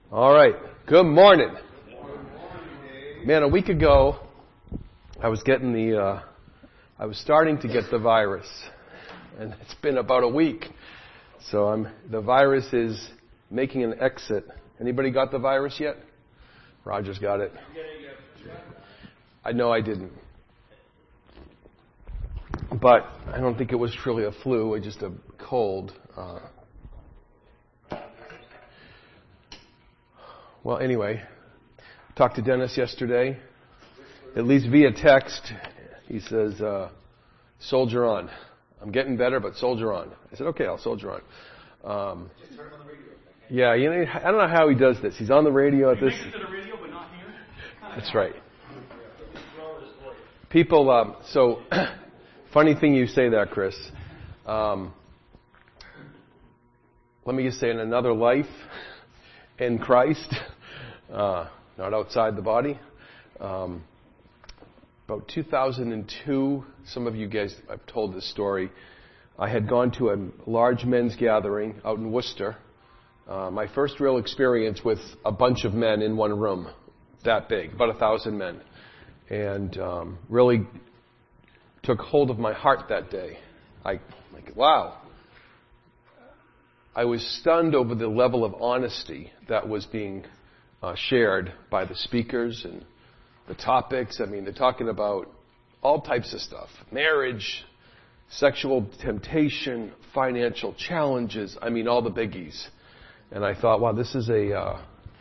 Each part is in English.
All right. Good morning. Man, a week ago, I was starting to get the virus, and it's been about a week. So the virus is making an exit. Anybody got the virus yet? Roger's got it. I know I didn't. But I don't think it was truly a flu, or just a cold. Well, anyway, talked to Dennis yesterday, at least via text. He says, soldier on. I'm getting better, but soldier on. I said, okay, I'll soldier on. Just turn on the radio. Yeah, I don't know how he does this. He's on the radio at this. He makes it to the radio, but not here. That's right. People, so, funny thing you say that, Chris. Let me just say, in another life, in Christ, not outside the body. About 2002, some of you guys, I've told this story. I had gone to a large men's gathering out in Worcester. My first real experience with a bunch of men in one room, that big, about 1,000 men. And really took hold of my heart that day. Wow. I was stunned over the level of honesty that was being shared by the speakers and the topics. I mean, they're talking about all types of stuff. Marriage, sexual temptation, financial challenges. I mean, all the biggies. And I thought, wow, this is a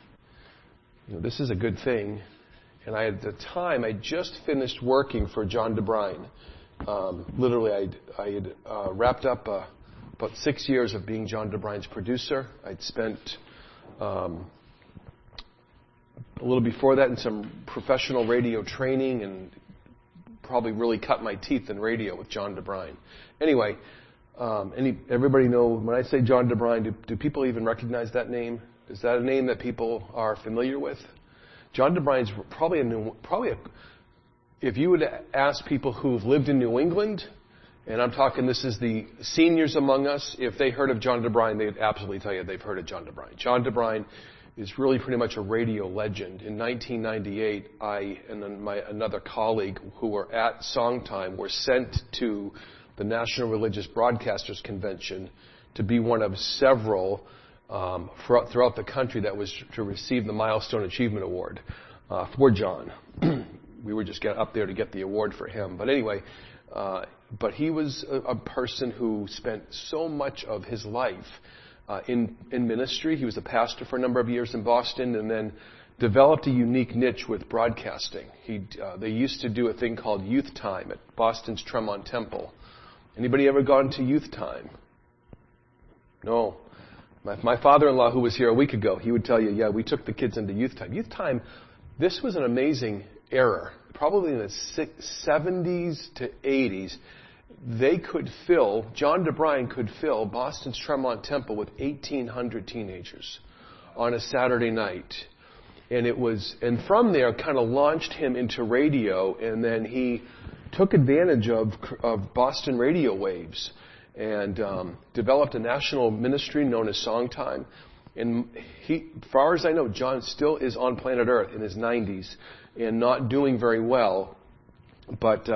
good thing. And at the time, I just finished working for John DeBrine. Literally, I had wrapped up about 6 years of being John DeBrine's producer. I'd spent a little before that in some professional radio training and probably really cut my teeth in radio with John DeBrine. Anyway, everybody know when I say John DeBrine, do people even recognize that name? Is that a name that people are familiar with? John DeBrine's if you would ask people who've lived in New England, and I'm talking this is the seniors among us, if they heard of John DeBrine, they'd absolutely tell you they've heard of John DeBrine. John DeBrine is really pretty much a radio legend. In 1998, I and then another colleague who were at Songtime were sent to the National Religious Broadcasters Convention to be one of several throughout the country that was to receive the Milestone Achievement Award for John. We were just up there to get the award for him. But anyway, but he was a person who spent so much of his life in ministry. He was a pastor for a number of years in Boston and then developed a unique niche with broadcasting. They used to do a thing called Youth Time at Boston's Tremont Temple. Anybody ever gone to Youth Time? No. My father-in-law, who was here a week ago, he would tell you, yeah, we took the kids into Youth Time. Youth Time, this was an amazing era. Probably in the 70s to 80s, John DeBrine could fill Boston's Tremont Temple with 1,800 teenagers on a Saturday night. And from there kind of launched him into radio, and then he took advantage of Boston radio waves and developed a national ministry known as Songtime. And as far as I know, John still is on planet Earth in his 90s and not doing very well. But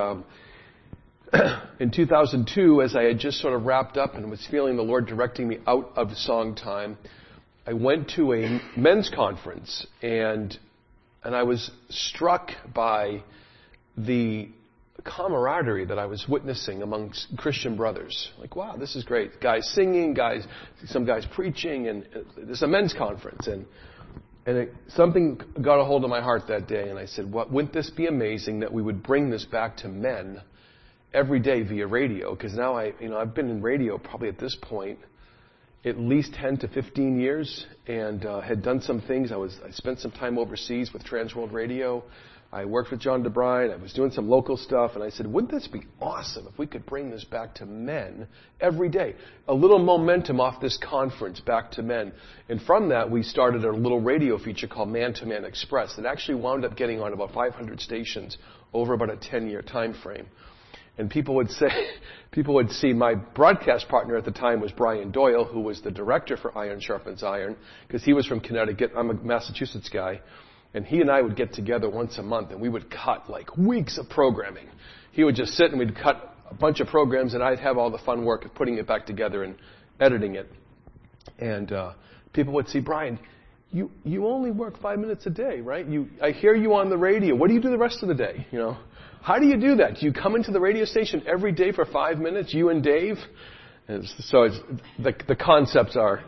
in 2002, as I had just sort of wrapped up and was feeling the Lord directing me out of Songtime, I went to a men's conference, and I was struck by the camaraderie that I was witnessing amongst Christian brothers. Like, wow, this is great. Guys singing, some guys preaching, and it's a men's conference. And something got a hold of my heart that day, and I said, wouldn't this be amazing that we would bring this back to men every day via radio? Because now I've been in radio probably at this point at least 10 to 15 years, and had done some things. I spent some time overseas with Transworld Radio. I worked with John DeBrine. I was doing some local stuff, and I said, wouldn't this be awesome if we could bring this back to men every day? A little momentum off this conference back to men. And from that, we started a little radio feature called Man to Man Express that actually wound up getting on about 500 stations over about a 10-year time frame. And people would see my broadcast partner at the time was Brian Doyle, who was the director for Iron Sharpens Iron, because he was from Connecticut. I'm a Massachusetts guy. And he and I would get together once a month, and we would cut like weeks of programming. He would just sit and we'd cut a bunch of programs, and I'd have all the fun work of putting it back together and editing it. And people would see, Brian, you only work 5 minutes a day, right? I hear you on the radio. What do you do the rest of the day? You know, how do you do that? Do you come into the radio station every day for 5 minutes, you and Dave? And so the concepts are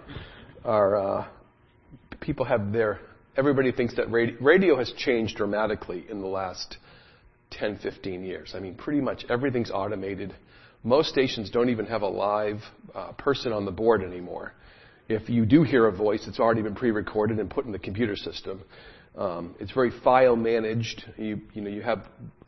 people have their. Everybody thinks that radio has changed dramatically in the last 10, 15 years. I mean, pretty much everything's automated. Most stations don't even have a live person on the board anymore. If you do hear a voice, it's already been pre-recorded and put in the computer system. It's very file managed. You have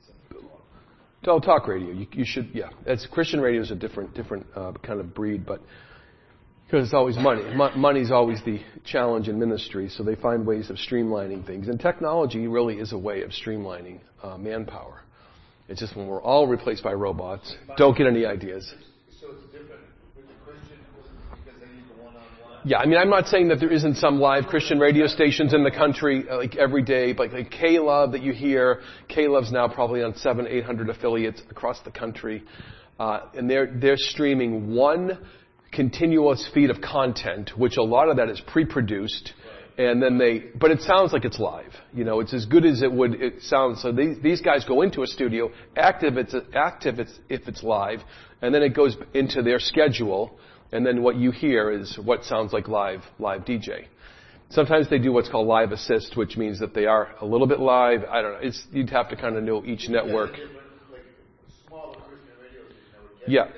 talk radio. You should, yeah. Christian radio is a different kind of breed, but because it's always money. Money's always the challenge in ministry, so they find ways of streamlining things. And technology really is a way of streamlining manpower. It's just when we're all replaced by robots, don't get any ideas. So it's different with the Christian because they need the one-on-one? Yeah, I mean, I'm not saying that there isn't some live Christian radio stations in the country, like every day, but like K-Love that you hear. K-Love's now probably on 700-800 affiliates across the country. And they're streaming one continuous feed of content, which a lot of that is pre-produced, and then but it sounds like it's live. You know, it's as good as it sounds. So these guys go into a studio, active if it's live, and then it goes into their schedule, and then what you hear is what sounds like live DJ. Sometimes they do what's called live assist, which means that they are a little bit live. I don't know. You'd have to kind of know each network. Like smaller Christian radio station, I would guess. Yeah.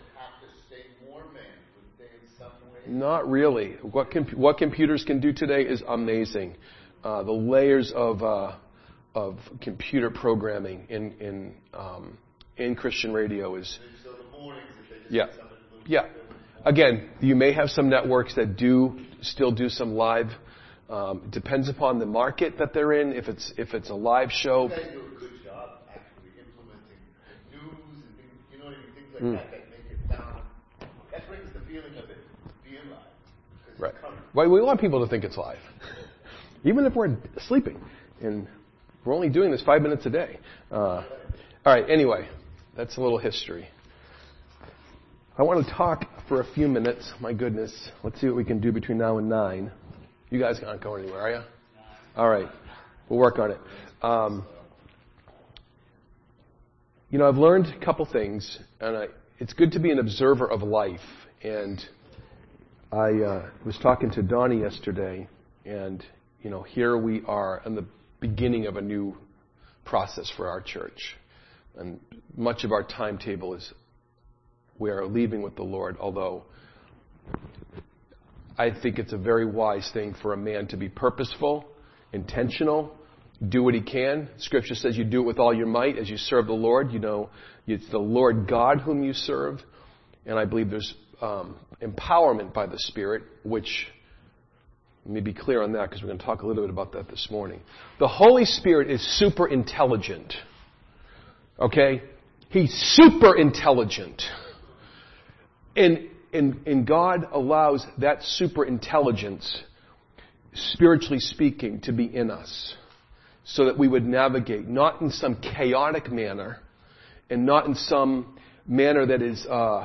Not really. What computers can do today is amazing. The layers of computer programming in Christian radio is. So the mornings, if they yeah, yeah. Again, you may have some networks that still do some live. Depends upon the market that they're in. If it's a live show. You guys do a good job actually implementing the news and things. You know what I mean? Things like that make it down. That brings the feeling of it. Right. Well, we want people to think it's live, even if we're sleeping, and we're only doing this 5 minutes a day. All right. Anyway, that's a little history. I want to talk for a few minutes. My goodness, let's see what we can do between now and 9. You guys aren't going anywhere, are you? All right. We'll work on it. I've learned a couple things, and it's good to be an observer of life. And I was talking to Donnie yesterday, and, here we are in the beginning of a new process for our church. And much of our timetable is we are leaving with the Lord, although I think it's a very wise thing for a man to be purposeful, intentional, do what he can. Scripture says you do it with all your might as you serve the Lord. It's the Lord God whom you serve. And I believe there's empowerment by the Spirit, which, let me be clear on that because we're going to talk a little bit about that this morning. The Holy Spirit is super intelligent. Okay? He's super intelligent. And God allows that super intelligence, spiritually speaking, to be in us so that we would navigate not in some chaotic manner and not in some manner that is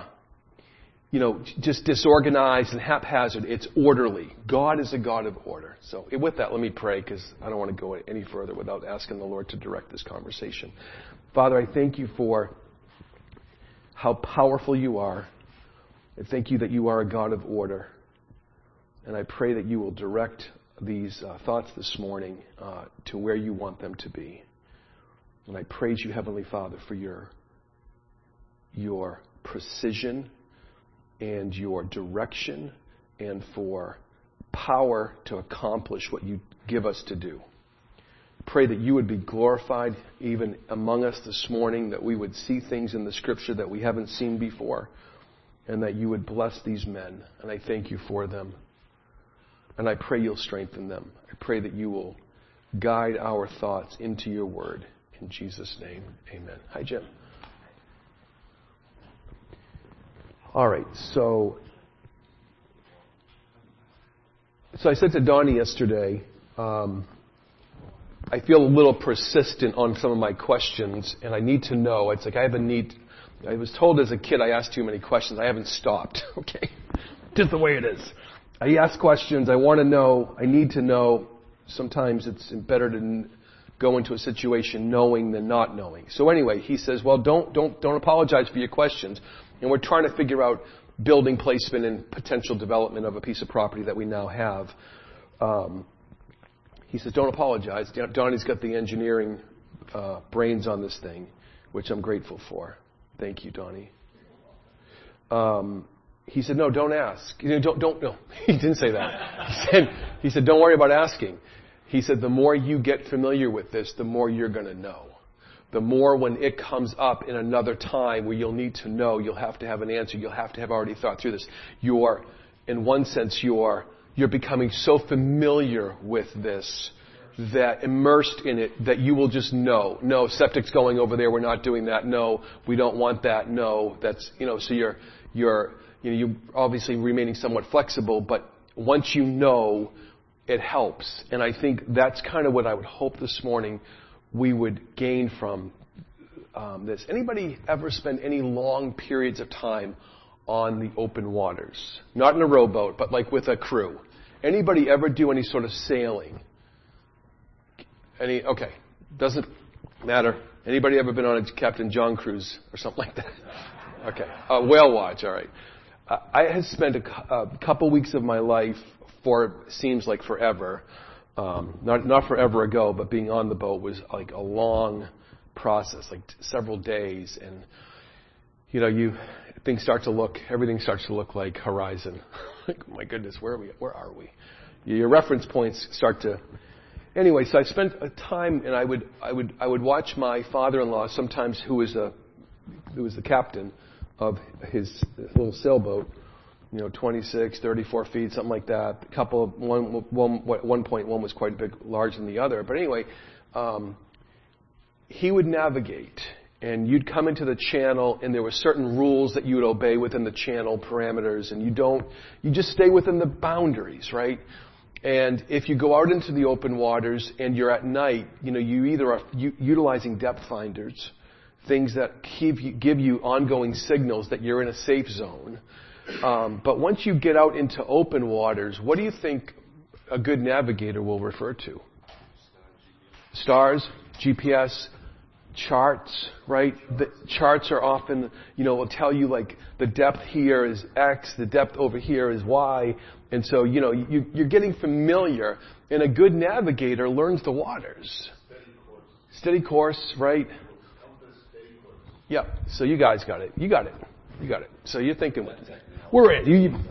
just disorganized and haphazard. It's orderly. God is a God of order. So with that, let me pray because I don't want to go any further without asking the Lord to direct this conversation. Father, I thank you for how powerful you are. I thank you that you are a God of order. And I pray that you will direct these thoughts this morning to where you want them to be. And I praise you, Heavenly Father, for your precision and your direction and for power to accomplish what you give us to do. Pray that you would be glorified even among us this morning, that we would see things in the Scripture that we haven't seen before, and that you would bless these men. And I thank you for them. And I pray you'll strengthen them. I pray that you will guide our thoughts into your word. In Jesus' name, amen. Hi, Jim. All right, so I said to Donnie yesterday, I feel a little persistent on some of my questions, and I need to know. It's like I have a need. I was told as a kid I asked too many questions. I haven't stopped, okay? Just the way it is. I ask questions. I want to know. I need to know. Sometimes it's better to go into a situation knowing than not knowing. So anyway, he says, well, don't apologize for your questions. And we're trying to figure out building placement and potential development of a piece of property that we now have. He says, don't apologize. Donnie's got the engineering brains on this thing, which I'm grateful for. Thank you, Donnie. He said, no, don't ask. No, he didn't say that. He said, don't worry about asking. He said, the more you get familiar with this, the more you're going to know. The more when it comes up in another time where you'll need to know, you'll have to have an answer. You'll have to have already thought through this. In one sense, you're becoming so familiar with this, that immersed in it, that you will just know. No, septic's going over there. We're not doing that. No, we don't want that. No, that's, so you're obviously remaining somewhat flexible, but once you know, it helps. And I think that's kind of what I would hope this morning we would gain from this. Anybody ever spend any long periods of time on the open waters? Not in a rowboat, but like with a crew. Anybody ever do any sort of sailing? Okay, doesn't matter. Anybody ever been on a Captain John cruise or something like that? Okay, whale watch, all right. I had spent a couple weeks of my life seems like forever, not forever ago, but being on the boat was like a long process, like several days, and everything starts to look like horizon. Like, my goodness, where are we? Your reference points start to. Anyway, so I spent a time, and I would watch my father-in-law sometimes, who was the captain of his little sailboat, 26, 34 feet, something like that. At one point, one was quite larger than the other. But anyway, he would navigate, and you'd come into the channel, and there were certain rules that you would obey within the channel parameters, and you just stay within the boundaries, right? And if you go out into the open waters and you're at night, you either are utilizing depth finders, things that give you ongoing signals that you're in a safe zone. But once you get out into open waters, what do you think a good navigator will refer to? Stars, GPS, charts, right? The charts are often, will tell you like the depth here is X, the depth over here is Y. And so, you're getting familiar, and a good navigator learns the waters. Steady course, right? Yeah. So you guys got it. You got it. So you're thinking, we're in.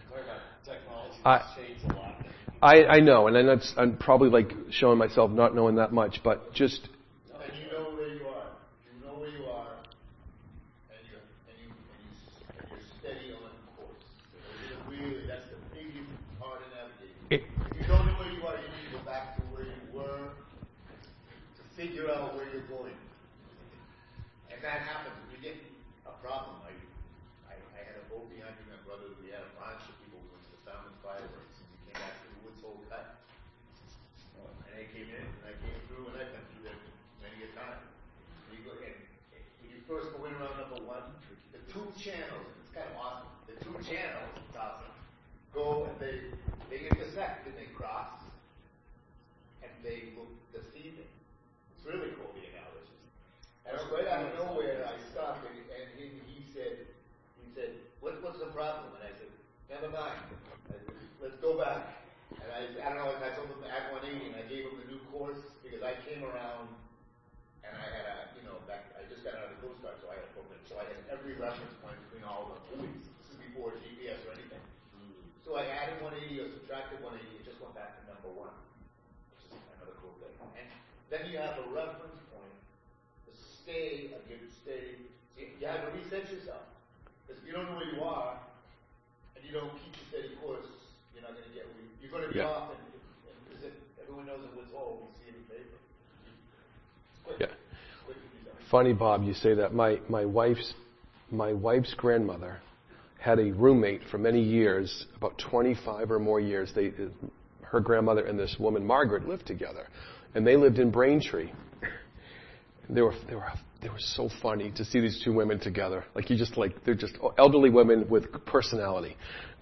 I know, and then I'm probably like showing myself not knowing that much, but just. And you know where you are. You know where you are, and you're steady on course. Really, that's the biggest part of navigating. If you don't know where you are, you need to go back to where you were to figure out where you're going. And that happens. If you get a problem, I had a boat behind me, my brother, we had a bunch of people went to the Fountain Fireworks, and we came back to the Woods Hole Cut. And they came in, and I came through, and I've been through there many a time. When you first go in around number one, the two channels, it's kind of awesome. The two channels, it's awesome, go and they intersect and they cross, and they look deceiving. It's really cool being out there. And right out of nowhere, I stopped, and he said, what's the problem? And I said, never mind. I said, let's go back. And I don't know, I told him at 180, and I gave him the new course, because I came around, and I had I just got out of the Coast Guard, so I had a program. So I had every reference point between all the buoys. This is before GPS or anything. So I added 180 or subtracted 180, it just went back to number one, which is another cool thing. And then you have a reference point to stay. You have to reset yourself. Because if you don't know where you are, and you don't keep a steady course, you're not going to get where you're going to be off, and because everyone knows it was we see it in paper. Yeah. Funny, Bob, you say that. My wife's grandmother had a roommate for many years, about 25 or more years. Her grandmother and this woman, Margaret, lived together. And they lived in Braintree. They were so funny to see these two women together. They're just elderly women with personality.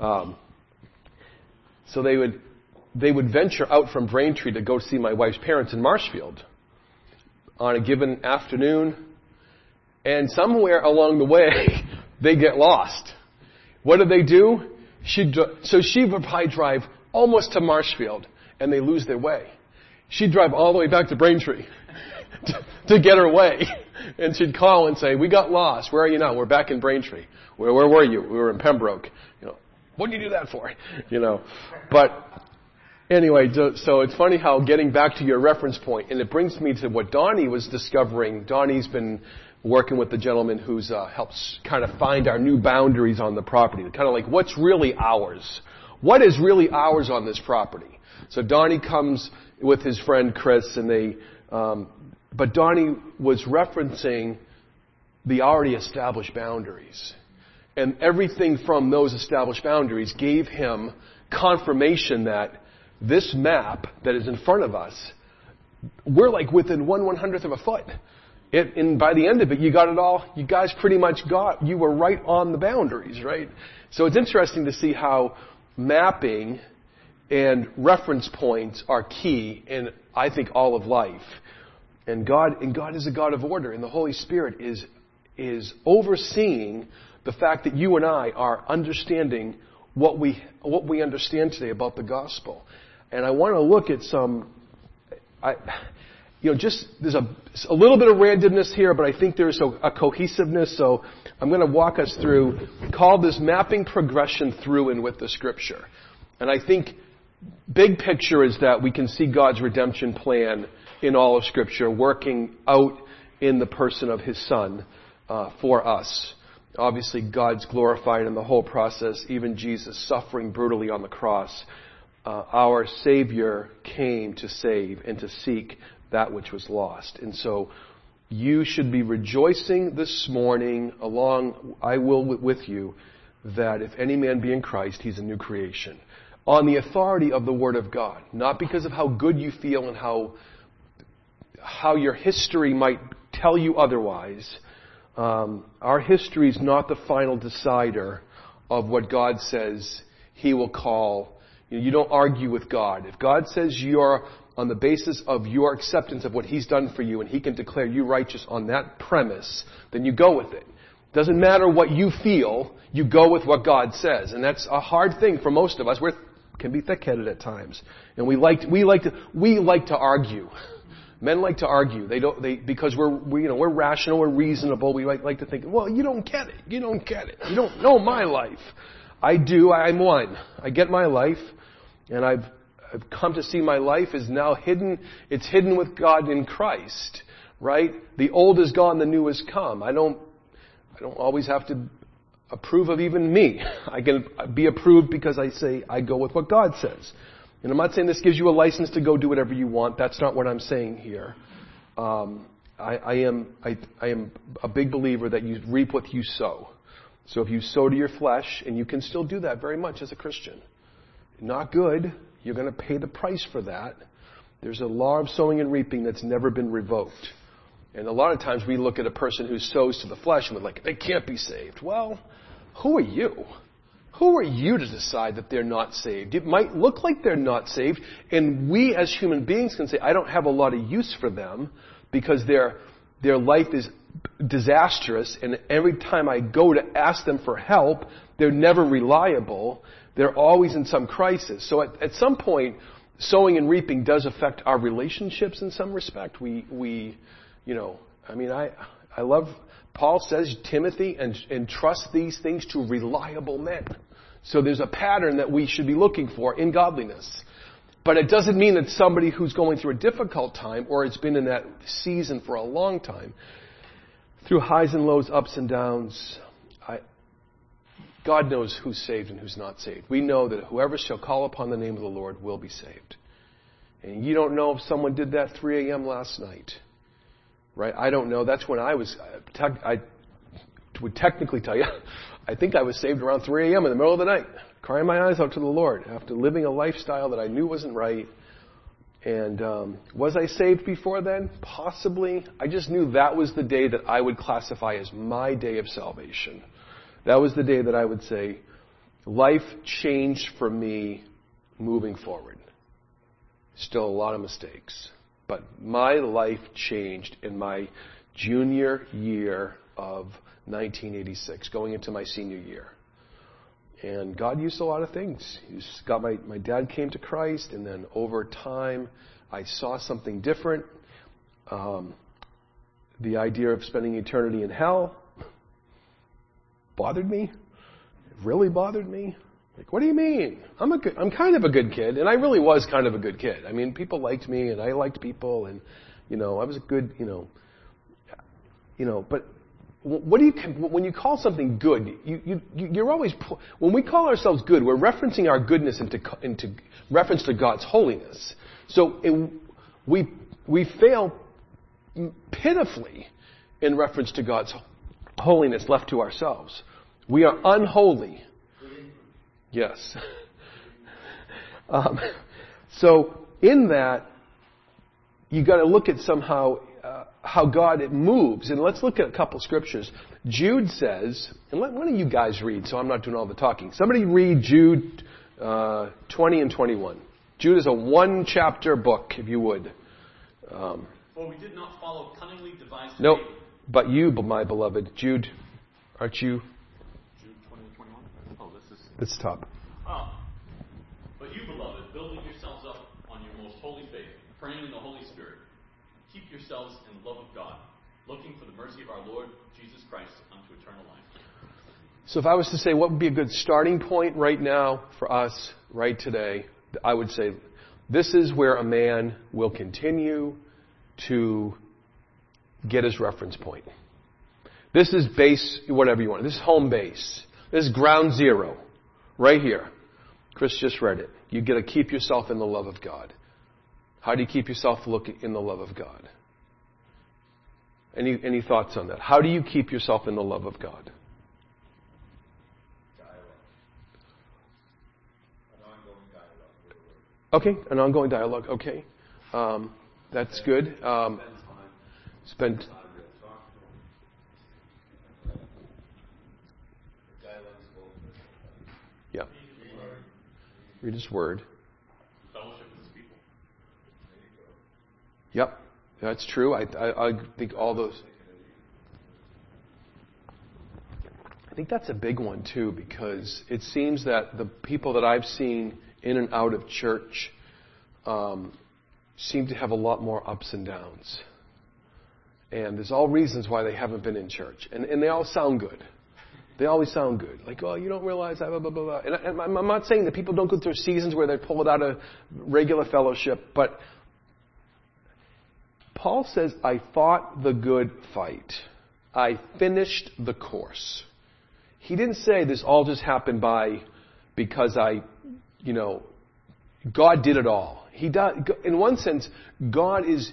So they would venture out from Braintree to go see my wife's parents in Marshfield on a given afternoon. And somewhere along the way, they get lost. What do? So she would probably drive almost to Marshfield, and they lose their way. She'd drive all the way back to Braintree to get her way. And she'd call and say, "We got lost. Where are you now?" "We're back in Braintree." Where were you?" "We were in Pembroke." "What did you do that for?" But anyway, so it's funny how getting back to your reference point, and it brings me to what Donnie was discovering. Donnie's been working with the gentleman who's helps kind of find our new boundaries on the property. Kind of like what's really ours. What is really ours on this property? So Donnie comes with his friend Chris, and but Donnie was referencing the already established boundaries. And everything from those established boundaries gave him confirmation that this map that is in front of us, we're like within 1/100th of a foot. And by the end of it, you got it all. You guys pretty much you were right on the boundaries, right? So it's interesting to see how mapping and reference points are key in, I think, all of life. And God is a God of order, and the Holy Spirit is overseeing the fact that you and I are understanding what we understand today about the gospel. And I want to look at there's a little bit of randomness here, but I think there's a cohesiveness. So I'm going to walk us through, call this mapping progression through and with the Scripture. And I think big picture is that we can see God's redemption plan in all of Scripture working out in the person of His Son for us. Obviously, God's glorified in the whole process, even Jesus suffering brutally on the cross. Our Savior came to save and to seek that which was lost. And so you should be rejoicing this morning I will with you, that if any man be in Christ, he's a new creation. On the authority of the Word of God. Not because of how good you feel and how your history might tell you otherwise. Our history is not the final decider of what God says He will call. You don't argue with God. If God says you're on the basis of your acceptance of what He's done for you and He can declare you righteous on that premise, then you go with it. Doesn't matter what you feel, you go with what God says. And that's a hard thing for most of us. We can be thick-headed at times. And we like to argue. Men like to argue. Because we're rational, we're reasonable. We like to think, well, you don't get it. You don't get it. You don't know my life. I do. I'm one. I get my life, and I've come to see my life is now hidden. It's hidden with God in Christ, right? The old is gone, the new has come. I don't always have to approve of even me. I can be approved because I go with what God says. And I'm not saying this gives you a license to go do whatever you want. That's not what I'm saying here. I am a big believer that you reap what you sow. So if you sow to your flesh, and you can still do that very much as a Christian, not good. You're going to pay the price for that. There's a law of sowing and reaping that's never been revoked. And a lot of times we look at a person who sows to the flesh and we're like, they can't be saved. Well, who are you? Who are you to decide that they're not saved? It might look like they're not saved, and we as human beings can say, I don't have a lot of use for them because their life is disastrous, and every time I go to ask them for help, they're never reliable. They're always in some crisis. So at some point, sowing and reaping does affect our relationships in some respect. I love, Paul says, Timothy, and trust these things to reliable men. So there's a pattern that we should be looking for in godliness. But it doesn't mean that somebody who's going through a difficult time, or has been in that season for a long time, through highs and lows, ups and downs, God knows who's saved and who's not saved. We know that whoever shall call upon the name of the Lord will be saved. And you don't know if someone did that 3 a.m. last night. Right? I don't know. That's when I would technically tell you, I think I was saved around 3 a.m. in the middle of the night, crying my eyes out to the Lord after living a lifestyle that I knew wasn't right. And was I saved before then? Possibly. I just knew that was the day that I would classify as my day of salvation. That was the day that I would say, life changed for me moving forward. Still a lot of mistakes. But my life changed in my junior year of 1986, going into my senior year. And God used a lot of things. My dad came to Christ, and then over time, I saw something different. The idea of spending eternity in hell bothered me. It really bothered me. Like, what do you mean? I'm kind of a good kid, and I really was kind of a good kid. I mean, people liked me, and I liked people, and I was a good, But when you call something good, you're always, when we call ourselves good, we're referencing our goodness into reference to God's holiness. So we fail pitifully in reference to God's holiness left to ourselves. We are unholy. Yes. So in that, you got to look at somehow how God moves. And let's look at a couple scriptures. Jude says, and one of you guys read, so I'm not doing all the talking. Somebody read Jude 20 and 21. Jude is a one-chapter book, if you would. For we did not follow cunningly devised... Nope, but you, my beloved. Jude, aren't you? Jude 20 and 21? Oh, this is... It's top. Oh. But you, beloved, building yourselves up on your most holy faith, praying in the Holy Spirit, keep yourselves in the love of God, looking for the mercy of our Lord Jesus Christ unto eternal life. So if I was to say what would be a good starting point right now for us, right today, I would say this is where a man will continue to get his reference point. This is base, whatever you want. This is home base. This is ground zero. Right here. Chris just read it. You got to keep yourself in the love of God. How do you keep yourself looking in the love of God? Any thoughts on that? How do you keep yourself in the love of God? Okay, an ongoing dialogue. Okay, that's good. Spend. Yeah. Read His Word. Fellowship with His people. Yep, that's true. I think all those. I think that's a big one too, because it seems that the people that I've seen in and out of church seem to have a lot more ups and downs. And there's all reasons why they haven't been in church. And they all sound good. They always sound good. Like, oh, you don't realize, blah, blah, blah, blah. And I'm not saying that people don't go through seasons where they pull it out of regular fellowship, but Paul says, I fought the good fight. I finished the course. He didn't say this all just happened because God did it all. He does. In one sense, God is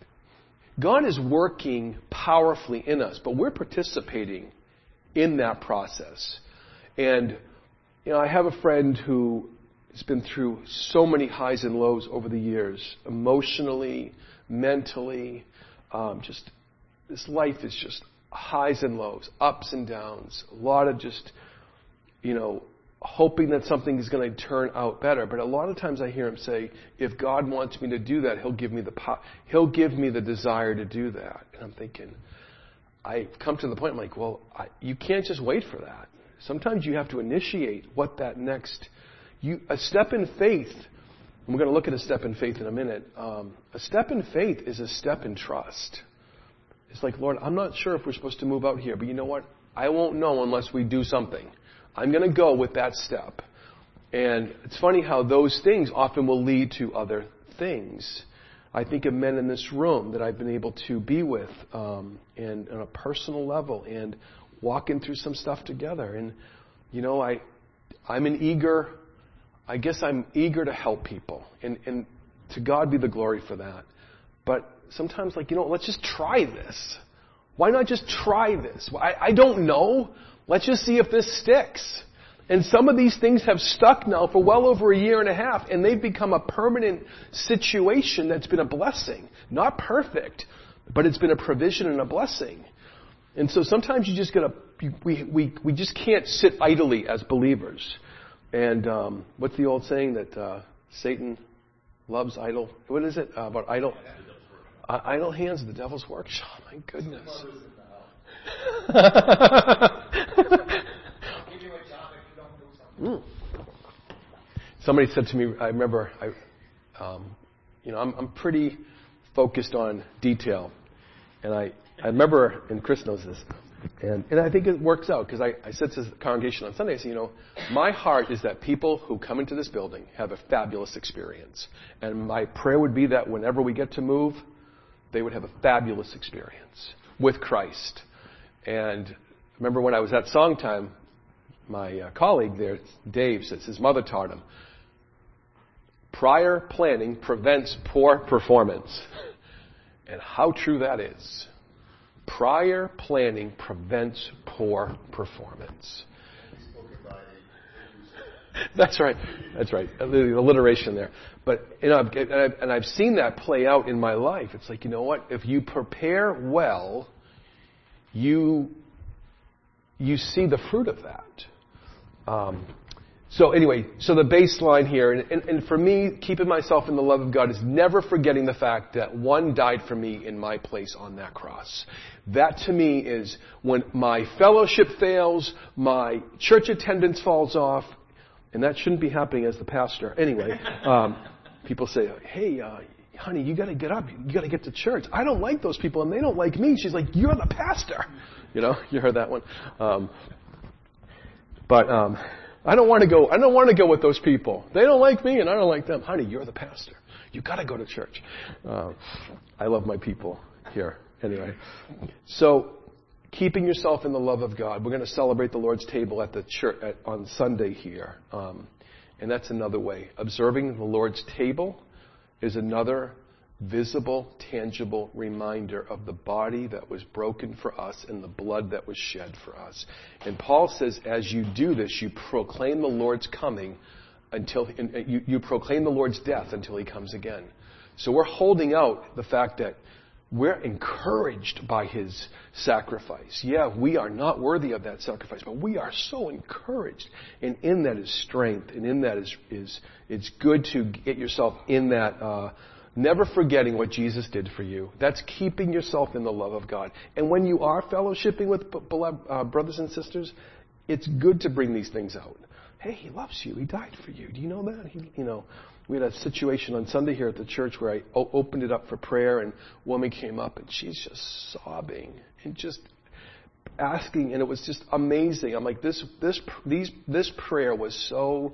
working powerfully in us, but we're participating in that process. And I have a friend who has been through so many highs and lows over the years, emotionally, mentally. Just this life is just highs and lows, ups and downs. A lot of just, hoping that something is going to turn out better. But a lot of times I hear him say, if God wants me to do that, He'll give me the power. He'll give me the desire to do that. And I'm thinking, I come to the point, I'm like, well, you can't just wait for that. Sometimes you have to initiate what that next, a step in faith, and we're going to look at a step in faith in a minute. A step in faith is a step in trust. It's like, Lord, I'm not sure if we're supposed to move out here, but you know what? I won't know unless we do something. I'm going to go with that step. And it's funny how those things often will lead to other things. I think of men in this room that I've been able to be with and on a personal level and walking through some stuff together. And, I'm eager to help people. And to God be the glory for that. But sometimes let's just try this. Why not just try this? I don't know, Let's just see if this sticks. And some of these things have stuck now for well over a year and a half, and they've become a permanent situation that's been a blessing. Not perfect, but it's been a provision and a blessing. And so sometimes you just gotta, we just can't sit idly as believers. And what's the old saying that Satan loves idle? What is it about idle? Idle hands, the devil's work. Oh my goodness. Somebody said to me, I remember, I'm pretty focused on detail, and I remember, and Chris knows this, and I think it works out, because I said to the congregation on Sunday, I said, my heart is that people who come into this building have a fabulous experience, and my prayer would be that whenever we get to move, they would have a fabulous experience with Christ. And remember when I was at Song Time, my colleague there, Dave, says his mother taught him, prior planning prevents poor performance. And how true that is. Prior planning prevents poor performance. That's right. The alliteration there. But I've seen that play out in my life. It's like, you know what? If you prepare well, you see the fruit of that. So the baseline here, and for me, keeping myself in the love of God is never forgetting the fact that one died for me in my place on that cross. That to me is when my fellowship fails, my church attendance falls off, and that shouldn't be happening as the pastor. Anyway, people say, hey, honey, you got to get up. You got to get to church. I don't like those people, and they don't like me. She's like, you're the pastor. You heard that one. But I don't want to go. I don't want to go with those people. They don't like me, and I don't like them. Honey, you're the pastor. You got to go to church. I love my people here. Anyway, so keeping yourself in the love of God. We're going to celebrate the Lord's table at the church on Sunday here, and that's another way. Observing the Lord's table is another visible, tangible reminder of the body that was broken for us and the blood that was shed for us. And Paul says, as you do this, you proclaim the Lord's coming until you proclaim the Lord's death until He comes again. So we're holding out the fact that we're encouraged by His sacrifice. Yeah, we are not worthy of that sacrifice, but we are so encouraged. And in that is strength, and in that is it's good to get yourself in that. Never forgetting what Jesus did for you. That's keeping yourself in the love of God. And when you are fellowshipping with brothers and sisters, it's good to bring these things out. Hey, He loves you. He died for you. Do you know that? We had a situation on Sunday here at the church where I opened it up for prayer, and a woman came up, and she's just sobbing and just asking, and it was just amazing. I'm like, this prayer was so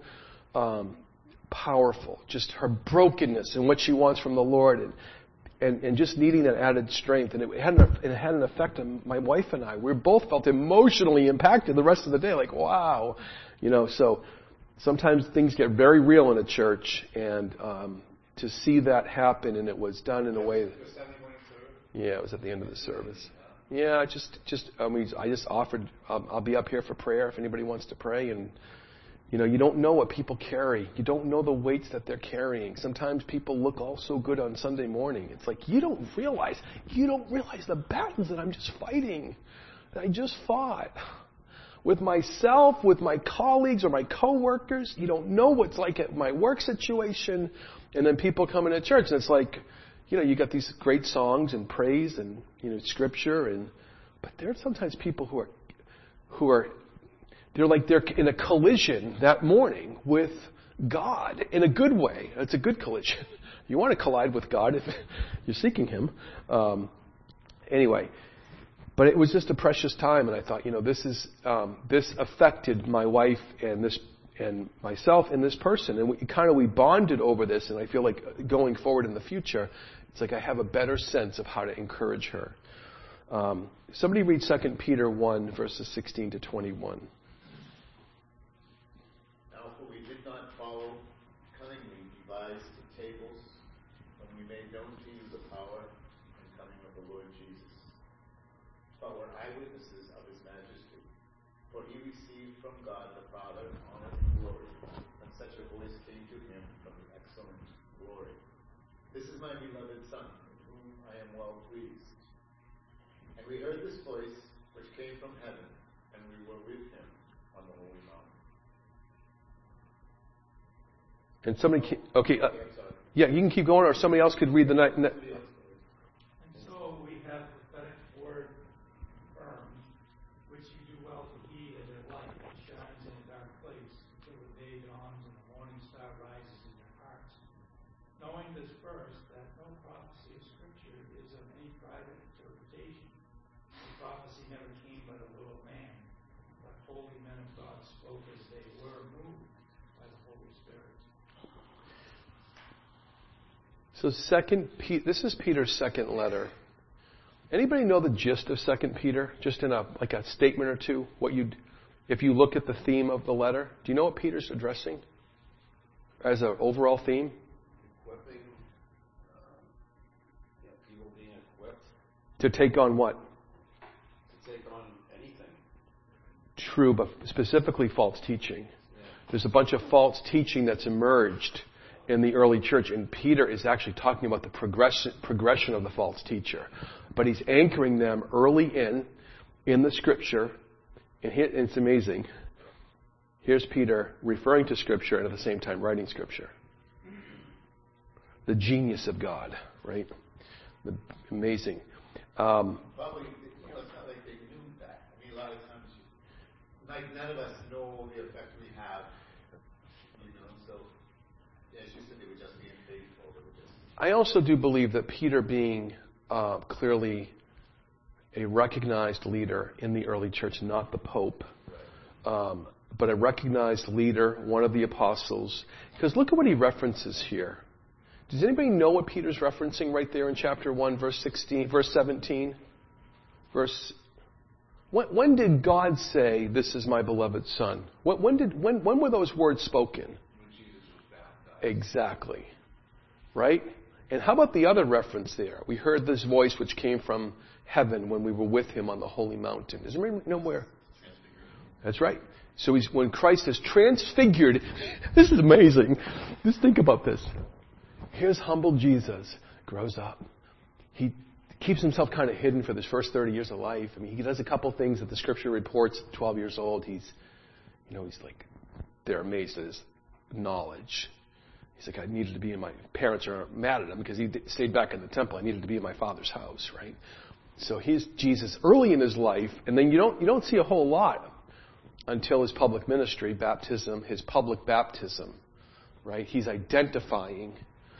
powerful, just her brokenness and what she wants from the Lord, and just needing that added strength. And it had an effect on my wife and I. We both felt emotionally impacted the rest of the day, like, wow. So sometimes things get very real in a church, and to see that happen, and it was done in a way. Yeah, it was at the end of the service. Yeah, I just offered, I'll be up here for prayer if anybody wants to pray. And you don't know what people carry. You don't know the weights that they're carrying. Sometimes people look all so good on Sunday morning. It's like, you don't realize the battles that I'm just fighting, that I just fought. With myself, with my colleagues or my coworkers. You don't know what's like at my work situation. And then people come into church, and it's like, you got these great songs and praise and, scripture. But there are sometimes people who are they're in a collision that morning with God in a good way. It's a good collision. You want to collide with God if you're seeking Him. Anyway, but it was just a precious time, and I thought, this affected my wife and myself and this person, and we bonded over this. And I feel like going forward in the future, it's like I have a better sense of how to encourage her. Somebody read 2 Peter 1 verses 16 to 21. But were eyewitnesses of His majesty. For he received from God the Father honor and glory, and such a voice came to him from the excellent glory. This is my beloved Son, in whom I am well pleased. And we heard this voice which came from heaven, and we were with him on the holy mountain. And somebody, yeah, you can keep going, or somebody else could read the night. And so we have prophetic word confirmed, which you do well to heed as a light that shines in a dark place until the day dawns and the morning star rises in your hearts. Knowing this first, that no prophecy of Scripture is of any private interpretation. The prophecy never came by the will of man, but holy men of God spoke as they were moved by the Holy Spirit. So this is Peter's second letter. Anybody know the gist of 2 Peter? Just in a statement or two, if you look at the theme of the letter, do you know what Peter's addressing as an overall theme? Equipping, people being equipped. To take on what? To take on anything. True, but specifically false teaching. Yeah. There's a bunch of false teaching that's emerged in the early church, and Peter is actually talking about the progression of the false teacher. But he's anchoring them early in the Scripture, and it's amazing. Here's Peter referring to Scripture and at the same time writing Scripture. The genius of God, right? Amazing. Probably, it's not like they knew that. I mean, a lot of times, none of us know the effect we have, so, as you said, they were just being faithful. I also do believe that Peter, being clearly a recognized leader in the early church, not the Pope, but a recognized leader, one of the apostles, because look at what he references here. Does anybody know what Peter's referencing right there in chapter 1, verse 16, verse 17? When did God say, "This is my beloved Son"? When were those words spoken? When Jesus was baptized. Exactly. Right? And how about the other reference there? We heard this voice which came from heaven when we were with him on the holy mountain. Does anybody know where? That's right. So when Christ is transfigured, this is amazing. Just think about this. Here's humble Jesus, grows up. He keeps himself kind of hidden for his first 30 years of life. I mean, he does a couple things that the Scripture reports. At 12 years old, he's like, they're amazed at his knowledge. He's like, I needed to be in my parents are mad at him because he stayed back in the temple. I needed to be in my Father's house, right? So he's Jesus early in his life, and then you don't see a whole lot until his public ministry, baptism, his public baptism, right? He's identifying.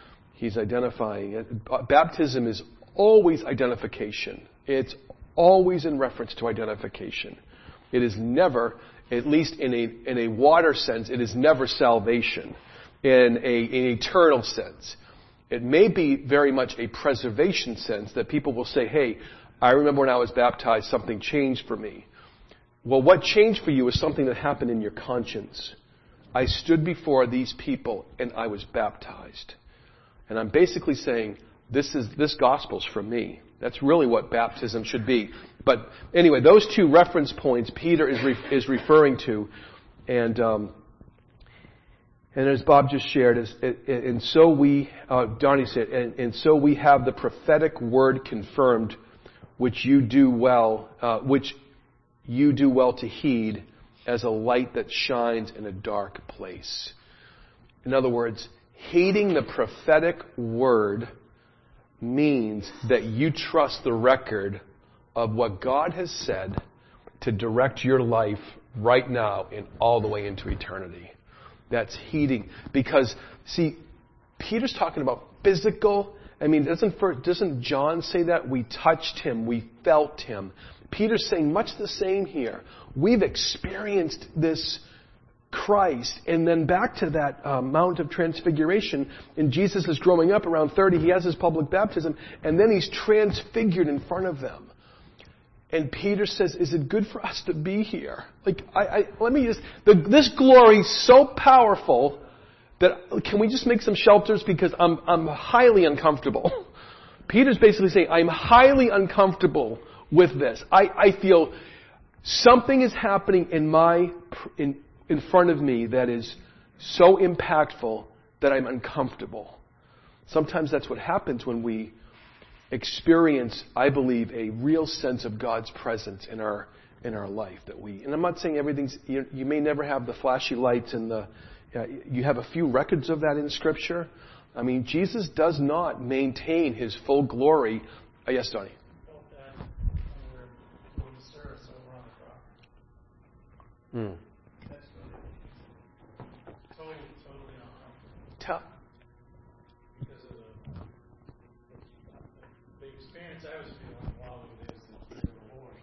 Baptism is always identification. It's always in reference to identification. It is never, at least in a water sense, it is never salvation in an eternal sense. It may be very much a preservation sense that people will say, hey, I remember when I was baptized, something changed for me. Well, what changed for you is something that happened in your conscience. I stood before these people and I was baptized. And I'm basically saying, this gospel's for me. That's really what baptism should be. But anyway, those two reference points Peter is referring to, and as Bob just shared, and so we, Donnie said, and so we have the prophetic word confirmed, which you do well to heed as a light that shines in a dark place. In other words, heeding the prophetic word means that you trust the record of what God has said to direct your life right now and all the way into eternity. That's heeding. Because, see, Peter's talking about physical. I mean, doesn't John say that? We touched him. We felt him. Peter's saying much the same here. We've experienced this Christ. And then back to that Mount of Transfiguration, and Jesus is growing up around 30. He has his public baptism, and then he's transfigured in front of them. And Peter says, is it good for us to be here? Like, this glory is so powerful that can we just make some shelters because I'm highly uncomfortable. Peter's basically saying, I'm highly uncomfortable with this. I feel something is happening in front of me that is so impactful that I'm uncomfortable. Sometimes that's what happens when we experience, I believe, a real sense of God's presence in our life. And I'm not saying everything's. You may never have the flashy lights and you have a few records of that in Scripture. I mean, Jesus does not maintain His full glory. Yes, Donnie. Felt that when we were doing the service over on the property. That's totally uncomfortable. Because of the experience I was feeling while we were there to the Lord.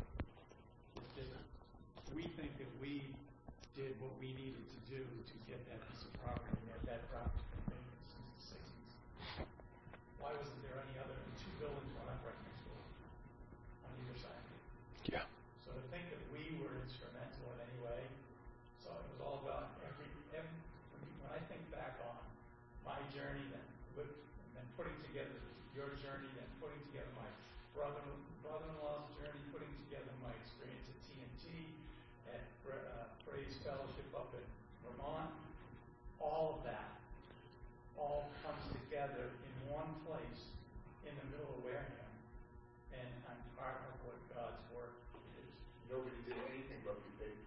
We think that we did what we needed to do to get that piece of property, and that property has been vacant since the 60s. Why wasn't there any other? Two buildings went up right next door on either side of it. Yeah. So to think that we were instrumental in any way, so it was all about when I think back on my journey, then putting together your journey, then putting together my brother-in-law's journey, putting together my experience at TNT, at Praise Fellowship up in Vermont, all of that all comes together in one place in the middle of Wareham, and I'm part of what God's work is. Nobody did anything but be faithful.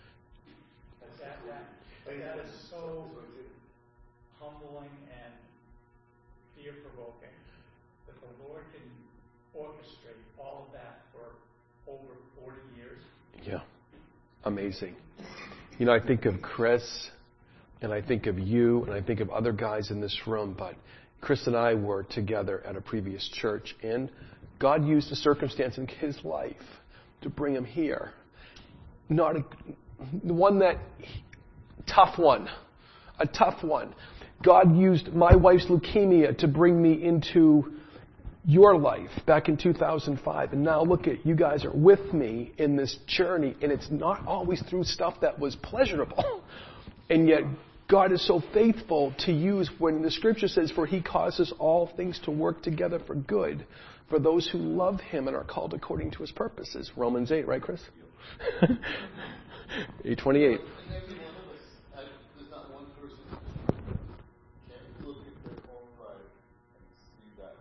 That is so humbling and fear-provoking that the Lord can orchestrate all of that for over 40 years. Yeah. Amazing. You know, I think of Chris, and I think of you, and I think of other guys in this room, but Chris and I were together at a previous church, and God used a circumstance in his life to bring him here. A tough one. God used my wife's leukemia to bring me into your life back in 2005. And now look at you guys are with me in this journey, and it's not always through stuff that was pleasurable. And yet God is so faithful to use when the Scripture says, for He causes all things to work together for good for those who love Him and are called according to His purposes. Romans 8, right, Chris? 8:28. And every one of us, there's not one person can look at their own life and see that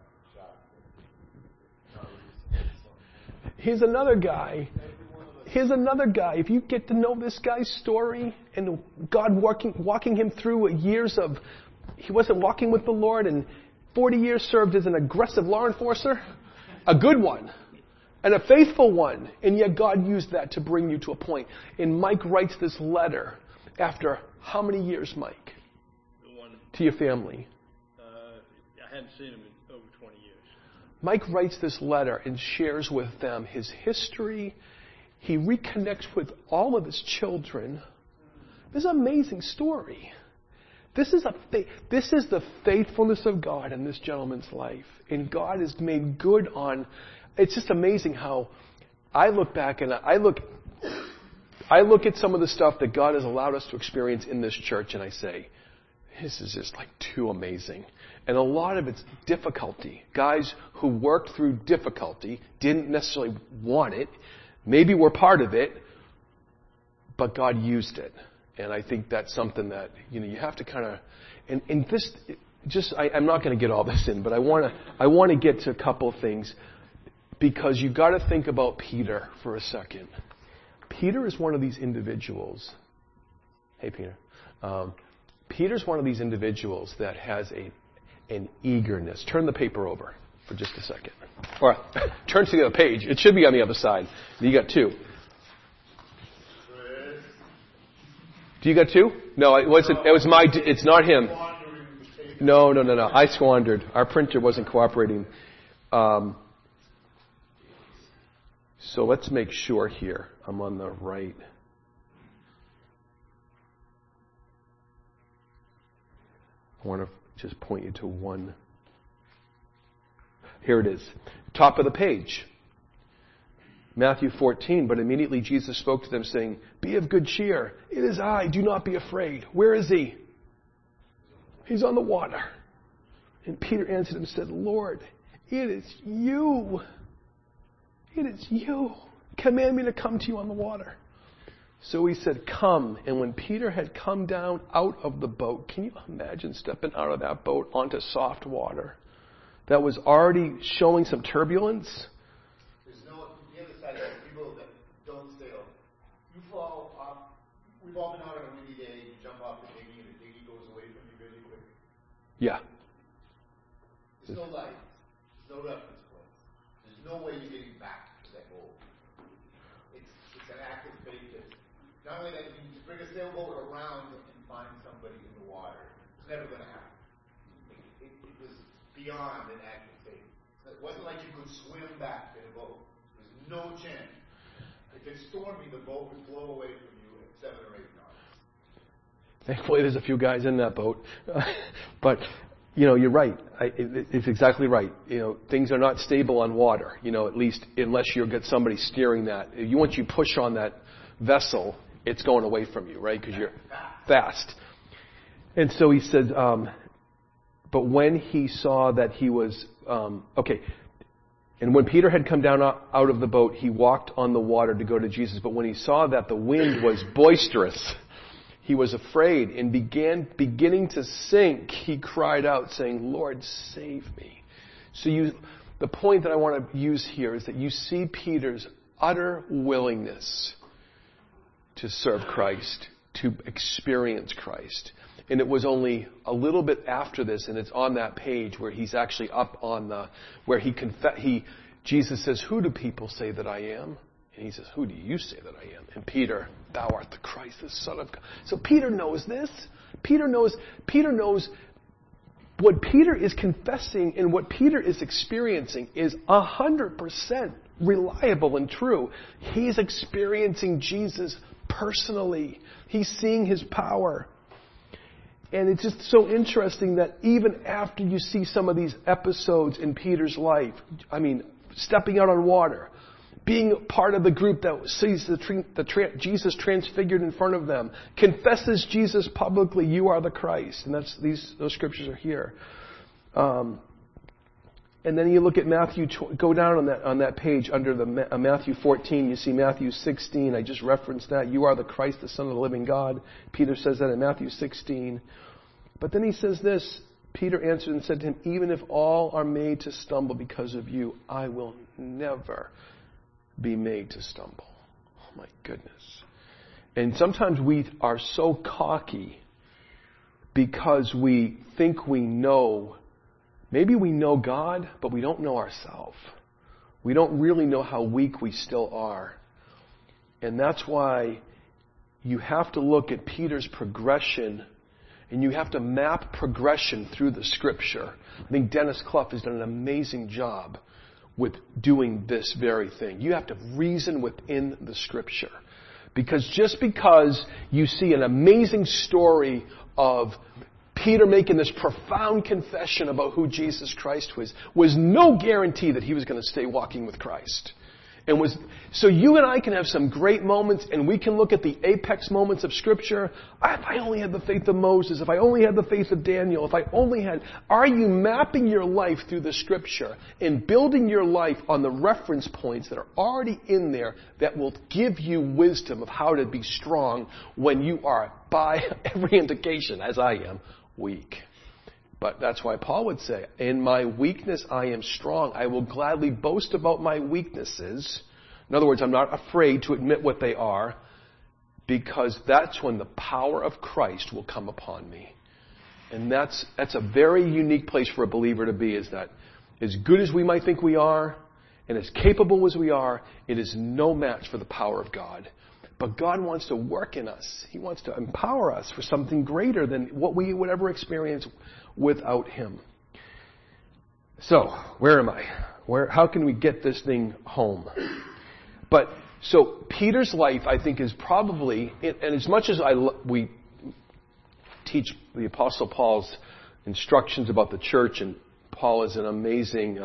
shot. Here's another guy. If you get to know this guy's story and God walking him through years of, he wasn't walking with the Lord, and 40 years served as an aggressive law enforcer, a good one, and a faithful one, and yet God used that to bring you to a point. And Mike writes this letter after how many years, Mike? To your family. I hadn't seen him in over 20 years. Mike writes this letter and shares with them his history. He reconnects with all of his children. This is an amazing story. This is the faithfulness of God in this gentleman's life. And God has made good on. It's just amazing how I look back and I look at some of the stuff that God has allowed us to experience in this church, and I say, this is just like too amazing. And a lot of it's difficulty. Guys who worked through difficulty, didn't necessarily want it, maybe were part of it, but God used it. And I think that's something that, you have to kind of, and this, I'm not going to get all this in, but I want to get to a couple of things, because you've got to think about Peter for a second. Peter is one of these individuals. Hey, Peter. Peter's one of these individuals that has an eagerness. Turn the paper over for just a second. Or turn to the other page. It should be on the other side. You got two. Do you got two? No, it wasn't. It was my. It's not him. No. I squandered. Our printer wasn't cooperating. So let's make sure here. I'm on the right. I want to just point you to one. Here it is. Top of the page. Matthew 14, but immediately Jesus spoke to them, saying, be of good cheer. It is I. Do not be afraid. Where is he? He's on the water. And Peter answered him and said, Lord, it is you. It is you. command me to come to you on the water. So he said, come. And when Peter had come down out of the boat, can you imagine stepping out of that boat onto soft water that was already showing some turbulence? There's no, the other side is people that don't sail. You fall off. We've all been out on a windy day. You jump off the dinghy, and the dinghy goes away from you really quick. Yeah. There's no light. There's no reference point. There's no way you're getting back to that goal. It's an act of faith that not only that you can bring a sailboat around and find somebody in the water. It's never going to happen. It was beyond an act of faith. It wasn't like you could swim back in a boat. There's no chance. If it's stormy, the boat would blow away from you at 7 or 8 knots. Thankfully, there's a few guys in that boat. But, you're right. It's exactly right. Things are not stable on water, at least unless you've got somebody steering that. Once you push on that vessel, it's going away from you, right? Because you're fast. And so he said, but when he saw that he was, and when Peter had come down out of the boat, he walked on the water to go to Jesus. But when he saw that the wind was boisterous, he was afraid and beginning to sink. He cried out, saying, Lord, save me. So the point that I want to use here is that you see Peter's utter willingness to serve Christ, to experience Christ. And it was only a little bit after this, and it's on that page where he's actually up on where Jesus says, who do people say that I am? And he says, who do you say that I am? And Peter, thou art the Christ, the Son of God. So Peter knows this. Peter knows what Peter is confessing and what Peter is experiencing is 100% reliable and true. He's experiencing Jesus personally. He's seeing his power. And it's just so interesting that even after you see some of these episodes in Peter's life, stepping out on water, being part of the group that sees Jesus transfigured in front of them, confesses Jesus publicly, you are the Christ. And those scriptures are here. And then you look at Matthew, go down on that page under Matthew 14, you see Matthew 16. I just referenced that. You are the Christ, the Son of the living God. Peter says that in Matthew 16. But then he says this, Peter answered and said to him, even if all are made to stumble because of you, I will never be made to stumble. Oh my goodness. And sometimes we are so cocky because we think we know. Maybe we know God, but we don't know ourselves. We don't really know how weak we still are. And that's why you have to look at Peter's progression, and you have to map progression through the Scripture. I think Dennis Clough has done an amazing job with doing this very thing. You have to reason within the Scripture. Because just because you see an amazing story of Peter making this profound confession about who Jesus Christ was no guarantee that he was going to stay walking with Christ. So you and I can have some great moments, and we can look at the apex moments of Scripture. If I only had the faith of Moses, if I only had the faith of Daniel, if I only had... Are you mapping your life through the Scripture and building your life on the reference points that are already in there that will give you wisdom of how to be strong when you are, by every indication, as I am, weak? But that's why Paul would say, in my weakness I am strong. I will gladly boast about my weaknesses. In other words, I'm not afraid to admit what they are, because that's when the power of Christ will come upon me. And that's a very unique place for a believer to be, is that as good as we might think we are, and as capable as we are, it is no match for the power of God. But God wants to work in us. He wants to empower us for something greater than what we would ever experience without Him. So, where am I? How can we get this thing home? So Peter's life, I think, is probably, and as much as we teach the Apostle Paul's instructions about the church, and Paul is an amazing,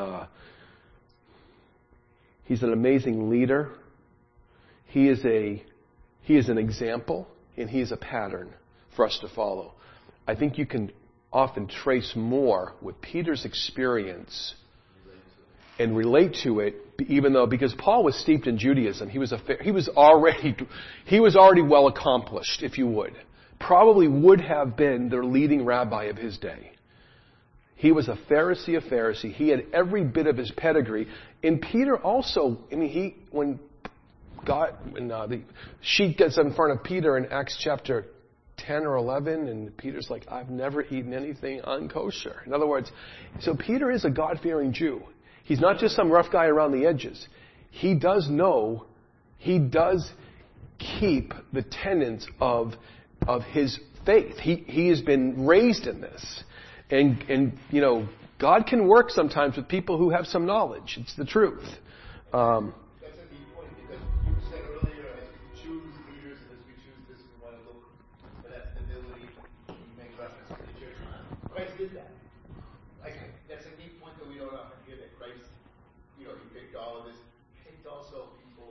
he's an amazing leader. He is an example, and he is a pattern for us to follow. I think you can often trace more with Peter's experience and relate to it, even though, because Paul was steeped in Judaism, he was already well accomplished, if you would. Probably would have been the leading rabbi of his day. He was a Pharisee of Pharisee. He had every bit of his pedigree. And Peter also, when the sheet gets in front of Peter in Acts chapter 10 or 11, and Peter's like, I've never eaten anything unkosher. In other words, so Peter is a God-fearing Jew. He's not just some rough guy around the edges. He does keep the tenets of his faith. He has been raised in this. And God can work sometimes with people who have some knowledge. It's the truth. That's a neat point, because you said earlier, as we choose leaders and as we choose this, we want to look for that stability. You make reference to the church. Christ did that. Like, that's a neat point that we don't often hear, that Christ, he picked all of this. He picked also people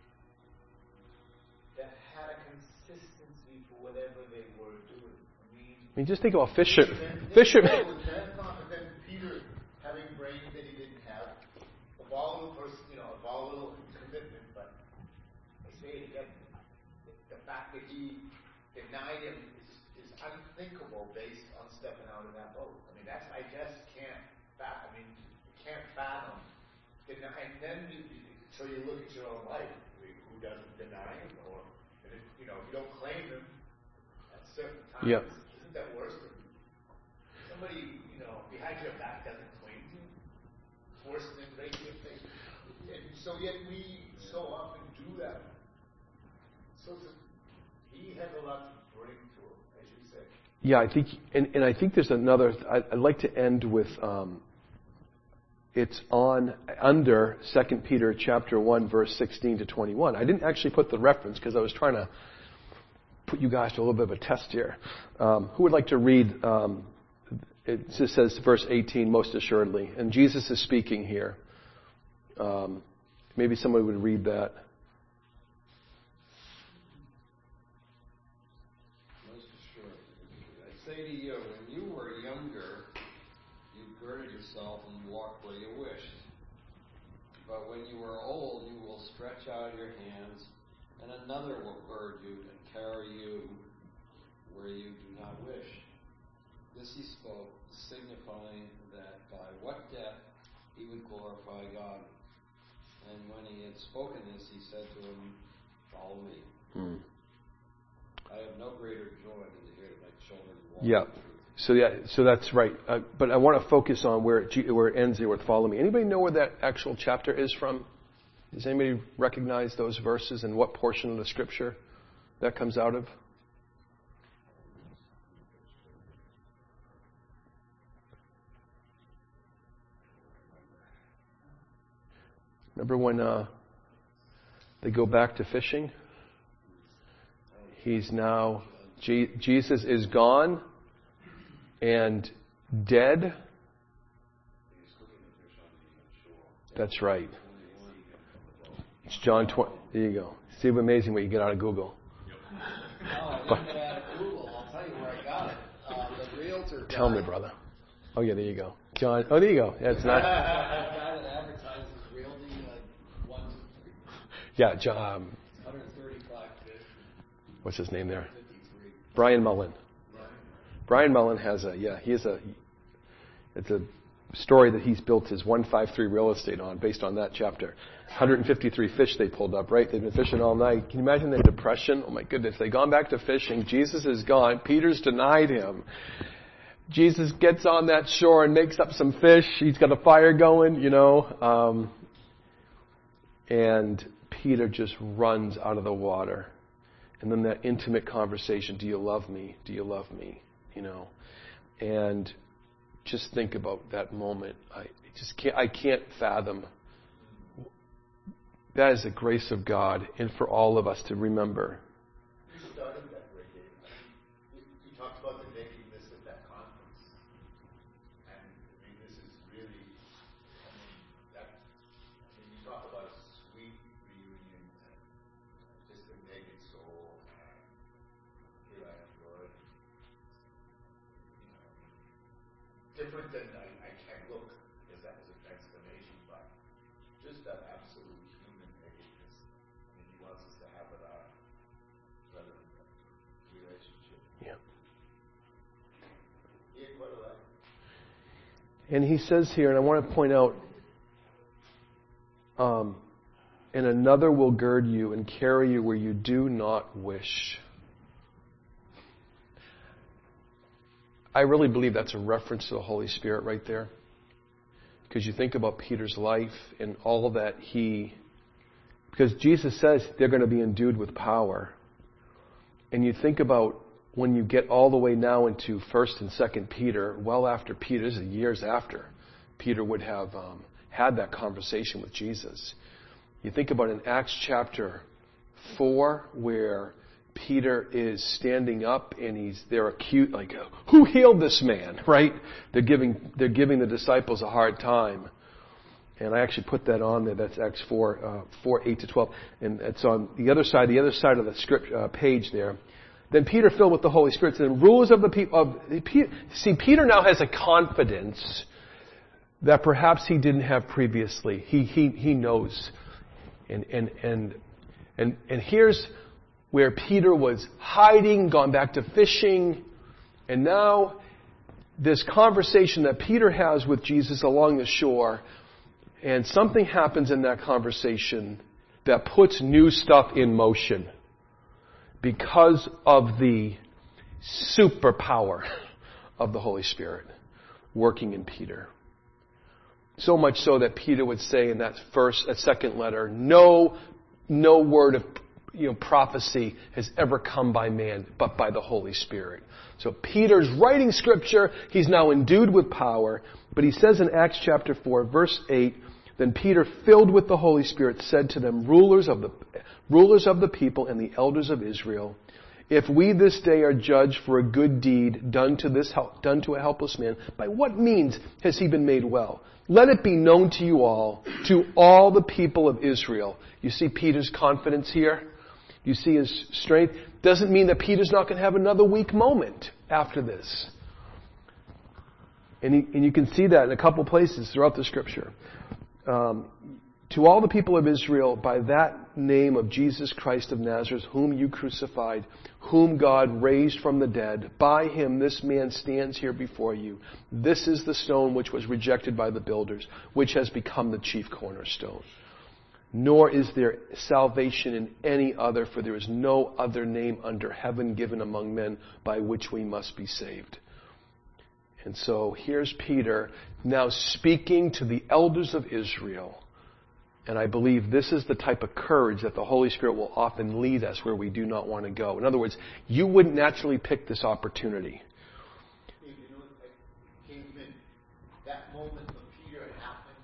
that had a consistency for whatever they were doing. I mean, just think about fishermen. Then Peter, having brains that he didn't have, a volatile person, a volatile commitment, but I say it again, the fact that he denied him is unthinkable based on stepping out of that boat. I mean, I just can't fathom. Can't fathom. And then, so you look at your own life. Who doesn't deny him? Or, if you don't claim him at certain times. Yeah. Isn't that worse than somebody, behind your back doesn't claim you? It's worse than breaking your face. And so yet we so often do that. So he has a lot to bring to it, as you say. Yeah, I think, and I think there's another. I'd like to end with. It's under 2 Peter chapter 1, verse 16 to 21. I didn't actually put the reference because I was trying to put you guys to a little bit of a test here. Who would like to read? It just says verse 18, most assuredly. And Jesus is speaking here. Maybe somebody would read that. Most assuredly. I say to you, when you were younger, you girded yourself and walked where you wished. But when you are old, you will stretch out your hands, and another will gird you and carry you where you do not wish. This he spoke, signifying that by what death he would glorify God. And when he had spoken this, he said to him, follow me. I have no greater joy than to hear my children walk in truth. So that's right. But I want to focus on where it ends here with follow me. Anybody know where that actual chapter is from? Does anybody recognize those verses and what portion of the scripture that comes out of? Remember when they go back to fishing? He's now, Jesus is gone and dead. That's right. It's John 20. There you go. See how amazing what you get out of Google. No, I didn't get out of Google. I'll tell you where I got it. The realtor guy. Tell me, brother. Oh, yeah, there you go. John. Oh, there you go. Yeah, it's not. The guy that advertises realty, 1, 2, 3. Yeah, John. 135 fish. What's his name there? 53. Brian Mullen. Right. Brian Mullen has it's a story that he's built his 153 real estate on, based on that chapter. 153 fish they pulled up, right? They've been fishing all night. Can you imagine their depression? Oh my goodness, they've gone back to fishing. Jesus is gone. Peter's denied him. Jesus gets on that shore and makes up some fish. He's got a fire going, and Peter just runs out of the water. And then that intimate conversation, do you love me? Do you love me? And just think about that moment. I can't fathom. That is the grace of God, and for all of us to remember. You started that way, Dave. You talked about the nakedness of that conference. And, this is really, you talk about a sweet reunion and just a naked soul. And here I am, Lord. Different than I can't look, because that was a transformation, but And he says here, and I want to point out, and another will gird you and carry you where you do not wish. I really believe that's a reference to the Holy Spirit right there. Because you think about Peter's life and all that because Jesus says they're going to be endued with power. And you think about when you get all the way now into 1st and 2nd Peter, well after Peter, this is years after Peter would have had that conversation with Jesus. You think about in Acts chapter 4 where Peter is standing up and they're accused, like, who healed this man, right? They're giving the disciples a hard time. And I actually put that on there. That's Acts 4, 8 to 12. And it's on the other side of the script page there. Then Peter, filled with the Holy Spirit, said, rulers of the people, see, Peter now has a confidence that perhaps he didn't have previously. He knows. And here's where Peter was hiding, gone back to fishing, and now this conversation that Peter has with Jesus along the shore, and something happens in that conversation that puts new stuff in motion because of the superpower of the Holy Spirit working in Peter. So much so that Peter would say in that second letter, no word of prophecy has ever come by man, but by the Holy Spirit. So Peter's writing scripture. He's now endued with power. But he says in Acts chapter 4, verse 8, then Peter, filled with the Holy Spirit, said to them, rulers of the people and the elders of Israel, if we this day are judged for a good deed done to a helpless man, by what means has he been made well? Let it be known to you all, to all the people of Israel. You see Peter's confidence here? You see his strength? Doesn't mean that Peter's not going to have another weak moment after this. And you can see that in a couple places throughout the Scripture. To all the people of Israel, by that name of Jesus Christ of Nazareth, whom you crucified, whom God raised from the dead, by him this man stands here before you. This is the stone which was rejected by the builders, which has become the chief cornerstone. Nor is there salvation in any other, for there is no other name under heaven given among men by which we must be saved. And so here's Peter now speaking to the elders of Israel. And I believe this is the type of courage that the Holy Spirit will often lead us where we do not want to go. In other words, you wouldn't naturally pick this opportunity. You know, came in that moment when Peter had happened,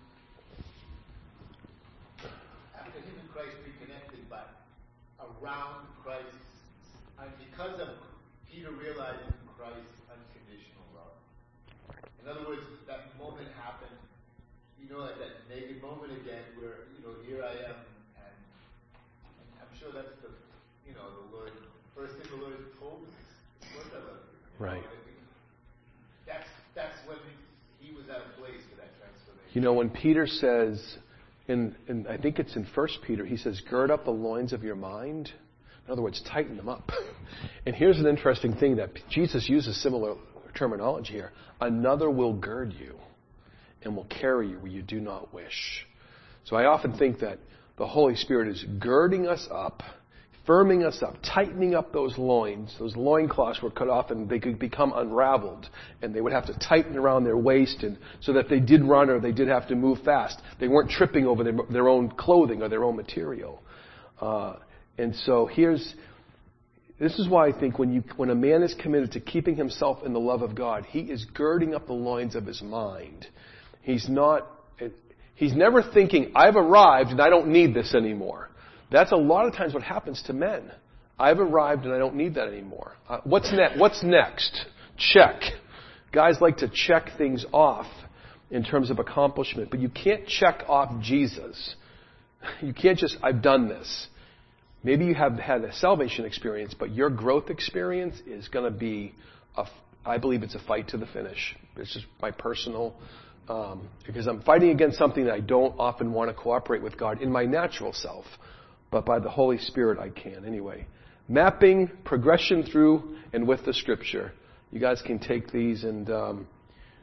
after him and Christ reconnected, but around Christ, and because of Peter realizing Christ's unconditional love. In other words, that moment happened, like that naked moment again where, here I am, and I'm sure that's the Lord, first thing the Lord told us, whatever. Right. That's when he was at a place for that transformation. When Peter says, and I think it's in 1 Peter, he says, gird up the loins of your mind. In other words, tighten them up. And here's an interesting thing that Jesus uses similar terminology here. Another will gird you and will carry you where you do not wish. So I often think that the Holy Spirit is girding us up, firming us up, tightening up those loins. Those loincloths were cut off and they could become unraveled. And they would have to tighten around their waist and so that they did run or they did have to move fast. They weren't tripping over their own clothing or their own material. And so this is why I think when a man is committed to keeping himself in the love of God, he is girding up the loins of his mind. He's never thinking, I've arrived and I don't need this anymore. That's a lot of times what happens to men. I've arrived and I don't need that anymore. What's next? Check. Guys like to check things off in terms of accomplishment, but you can't check off Jesus. You can't just, I've done this. Maybe you have had a salvation experience, but your growth experience is going to be, I believe it's a fight to the finish. It's just my personal because I'm fighting against something that I don't often want to cooperate with God in my natural self. But by the Holy Spirit I can. Anyway, mapping, progression through, and with the Scripture. You guys can take these and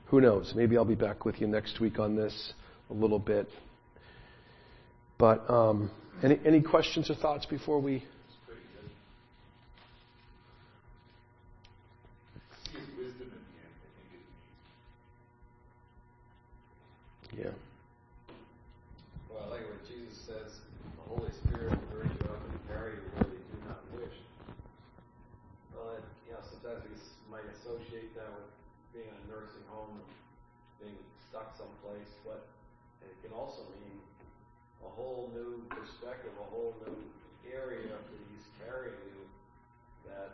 who knows? Maybe I'll be back with you next week on this a little bit. But any questions or thoughts before we? Yeah. Well, I like what Jesus says, the Holy Spirit will bring you up and carry you where you do not wish. Well, sometimes we might associate that with being in a nursing home and being stuck someplace, but it can also mean a whole new perspective, a whole new area that He's carrying you that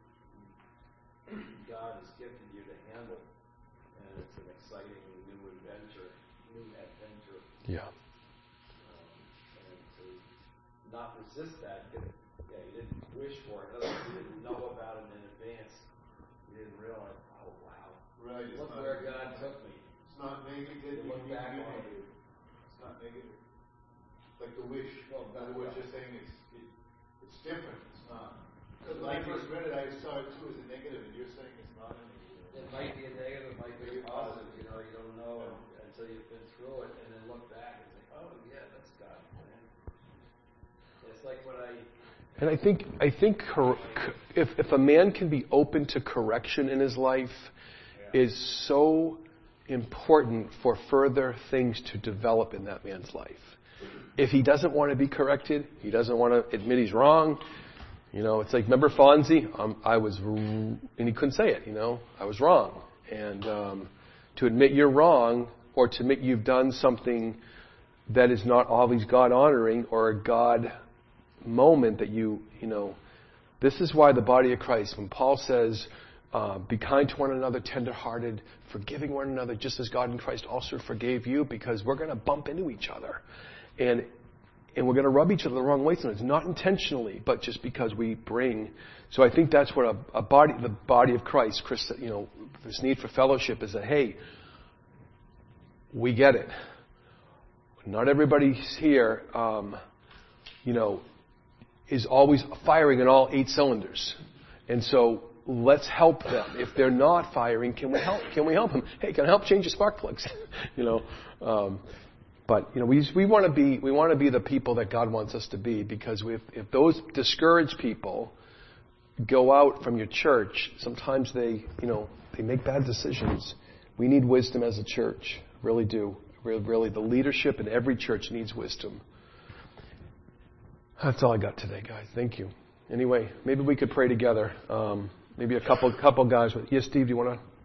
God has gifted you to handle. And it's an exciting new adventure. Yeah. And to not resist that, because you didn't wish for it. In other words, you didn't know about it in advance. You didn't realize, oh wow, Right. look where God took me. It's not negative. You look back on it. It's not negative. Like the wish. Well, What you're saying it's different. It's not. Because when I first read it, I saw it too as a negative, and you're saying it's not a negative. It might be a negative, it might be a positive. You don't know until you've been through it, and then look back and think, oh yeah, that's God's plan. It's like what And I think if a man can be open to correction in his life, is so important for further things to develop in that man's life. If he doesn't want to be corrected, he doesn't want to admit he's wrong. It's like, remember Fonzie? And he couldn't say it. I was wrong. And to admit you're wrong, or to admit you've done something that is not always God honoring or a God moment that this is why the body of Christ, when Paul says, be kind to one another, tender-hearted, forgiving one another, just as God in Christ also forgave you, because we're going to bump into each other. And we're going to rub each other the wrong way sometimes, not intentionally, but just because we bring. So I think that's what the body of Christ, this need for fellowship is that, hey, we get it. Not everybody here, is always firing on all 8 cylinders. And so let's help them. If they're not firing, can we help? Can we help them? Hey, can I help change your spark plugs? But we want to be the people that God wants us to be, because if those discouraged people go out from your church, sometimes they make bad decisions. We need wisdom as a church, really do. Really, the leadership in every church needs wisdom. That's all I got today, guys. Thank you. Anyway, maybe we could pray together. Maybe a couple guys. Yes, Steve, do you want to?